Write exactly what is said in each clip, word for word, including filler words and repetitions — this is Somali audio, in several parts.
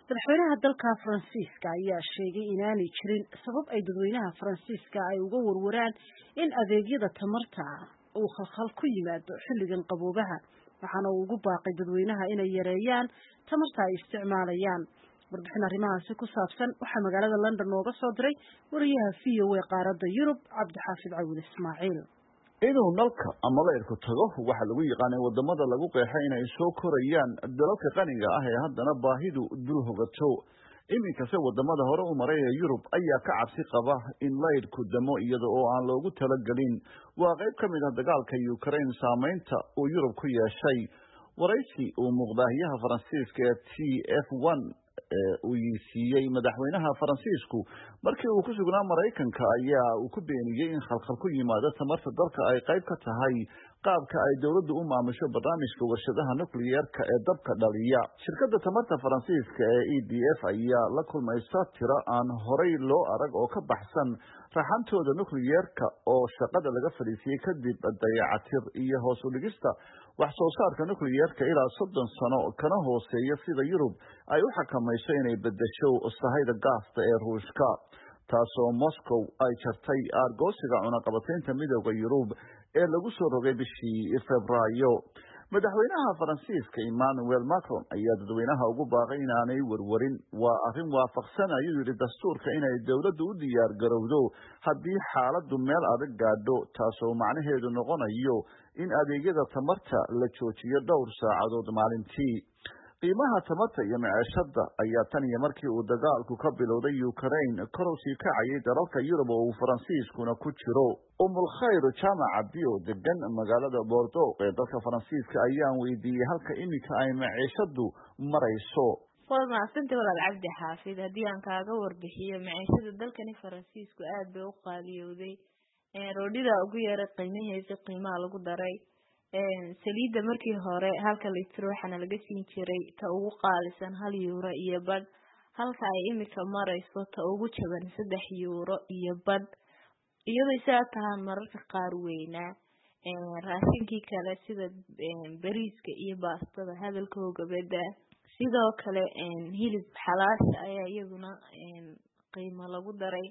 madaxweynaha dalka Faransiiska ayaa sheegay inaanay jirin sabab ay dadweynaha Faransiiska ay uga warwaraan in adeegyada tamarta uu khalkhal ku yimaado xilligan qaboobaha waxaana uu ugu baaqay dadweynaha inay yareeyaan tamarta ay isticmaalayaan warbixin arrimahaasi ku saabsan waxaa magaalada London nooga soo diray wariyaha V O A qaaradda Yurub Cabdixaafid Cawil Ismaaciil inuu nalka ama leerku tago waxa lagu yaqaanay wadamada lagu qeexay inay soo korayaan dalalka qaniga ah ee haddana baahidu dul hogato iminkase wadamada hore u maray ee Yurub ayaa ka cabsi qaba in leerku damo iyada oo aan loogu talagalin waa qayb ka mid ah dagaalka Ukraine saameynta uu Yurub ku yeeshay waraysi uu muqdaahiyaha Faransiiska ee T F one uu siiyay madaxweynaha Faransiisku markii uu ku sugnaa Mareykanka ayaa uu ku beeniyay in khalkhal ku yimaado tamarta dalka ay qayb ka tahay qaabka ay dawladdu u maamusho barnaamijka warshadaha nukliyeerka ee dabka dhaliya shirkadda tamarta Faransiiska ee E D F ayaa la kulmaysa tiro aan horey loo arag oo ka baxsan raxantooda nukliyeerka oo shaqada laga fariisiyay kadib dayacatir iyo hoos u dhigista wax soo saarka nukliyeerka ilaa soddon sano kana hooseeya sida Yurub ay u xakamayso inay bedesho sahayda gaasta ee Ruushka taasoo Moscow ay jartay argosiga cunaqabataynta midowga Yurub ee lagu soo rogay bishii Febraayo madaxweynaha Faransiiska Emmanuel Macron ayaa dadweynaha ugu baaqay inaanay warwarin waa arrin waafaqsan ayuu yiri dastuurka inay dawladdu u diyaar garowdo haddii xaaladdu meel adag gaadho taasoo macnaheedu noqonayo in adeegyada tamarta la joojiyo dhowr saacadood maalintii qiimaha tamarta iyo maciishada ayaa tan iyo markii uu dagaalku ka bilowday Ukraine kor u sii kacayay dalalka Yurub oo Faransiiskuna ku jiro umul khayr jaamaca bio degan magaalada Bordeaux ee dalka Faransiiska ayaan weydiiyay halka imika ay maciishadu marayso waa maasanta walaal Cabdi Xaafid hadii aan kaaga warbixiyo maciishada dalkani Faransiisku aad bay u qaaliyowday ee roodhida ugu yara qiimaheeda qiimaha lagu daray een saliida markii hore halka litro waxana laga siin jiray ta ugu qaalisan hal euro iyo bad halka ay imika marayso ta ugu jaban saddex euro iyo bad iyadoo isaa tahan mararka qaar weyna een raashinkii kale sida bariiska iyo baastada hadalkooga bada sidoo kale een hilib xalaal ayaa iyaduna een qiimo lagu daray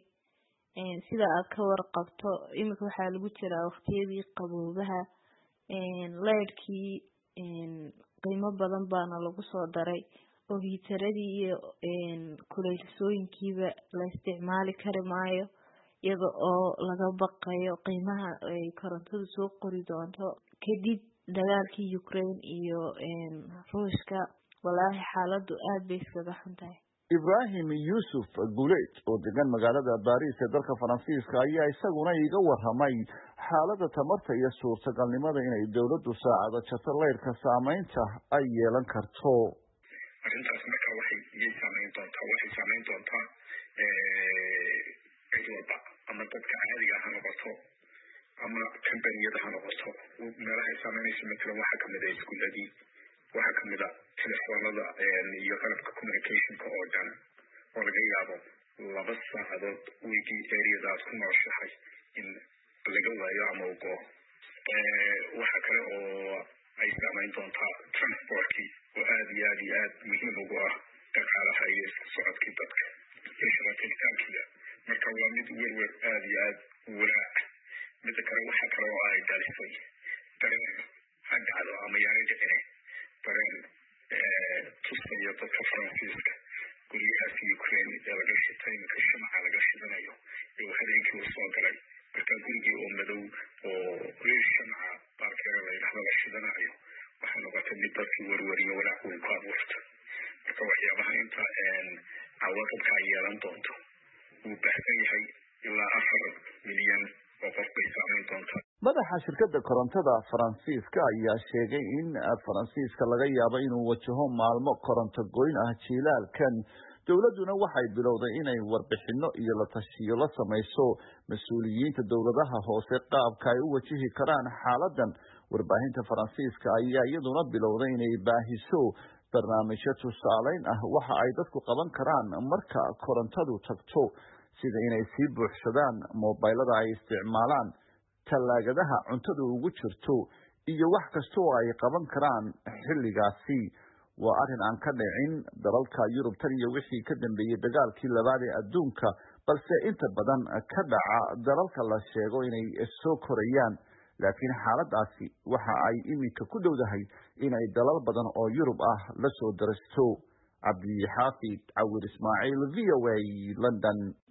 een sida aad ka warqabto imika waxa lagu jiraa waqtiyadii qaboobaha een leerkii een qiimo badan baana lagu soo daray oo hiitaradii iyo een kuleylsooyinkiiba la isticmaali kari maayo iyada oo laga baqayo qiimaha ay korontada soo qori doonto kadib dagaalkii Ukraine iyo een Ruushka walaahi xaaladdu aad bay iskaga xuntahay Ibrahim Yusuf Guleed oo degan magaalada Paris ee dalka Faransiiska ayaa isaguna iga warramay xaaladda tamarta iyo suurtagalnimada inay dawladdu saacado jarto leerka saameynta ay yeelan karto arrintaas marka waxay iyay saameyn doontaa waxay saameyn doontaa cid walba ama dadka caadiga ha noqoto ama kambaniyada ha noqoto meelaha ay saameynayso matalan waxaa kamid ah iskuuladii waxaa kamid ah telefoonada iyo qalabka communicationka oo dhan oo laga yaabo laba saacadood weekii areada aad ku nooshahay in laga waayo ama u go waxaa kale oo ay saameyn doontaa transportkii oo aad iyo aad iyo aad muhiim ugu ah dhaqaalaha iyo socodkii dadka iyo shaqatilitaankiida marka waa mid werwer aad iyo aad walaac mida kale waxaa kale oo ay dhalisay dareen ha dhacdo ama yaanay dhicine dareen tusaya dadka Faransiiska guryahaasi Ukraine ee laga shitay inka shamaca laga shidanayo ee habeenkii uu soo galay marka gurigii oo madow oo reer shamaca baarkeeda la yidhaahdo la shidanayo waxaa noqotay mid dadkii warwariyo walaac weyn ku abuurta marka waxyaabaha inta cawaaqibka ay yeelan doonto wuu baahsan yahay ilaa afar milyan oo qof bay saameyn doontaa madaxa shirkadda korontada Faransiiska ayaa sheegay in Faransiiska laga yaabo inuu wajaho maalmo koronto goyn ah jilaalkan dawladuna waxay bilowday inay warbixino iyo la tashiyo la samayso mas'uuliyiinta dawladaha hoose qaabka ay u wajihi karaan xaaladan warbaahinta Faransiiska ayaa iyaduna bilowday inay baahiso barnaamijyo tusaaleyn ah waxa ay dadku qaban karaan marka korontadu tagto sida inay sii buuxsadaan mobilada ay isticmaalaan talaagadaha cuntada ugu jirto iyo wax kasta oo ay qaban karaan xilligaasi waa arrin aan ka dhicin dalalka Yurub tan iyo wixii ka dambeeyay dagaalkii labaad ee adduunka balse inta badan ka dhaca dalalka la sheego inay soo korayaan laakiin xaaladaasi waxa ay iminka ku dhowdahay inay dalal badan oo Yurub ah la soo darasto. Cabdi Xaafid Cawir Ismaaciil, V O A, London.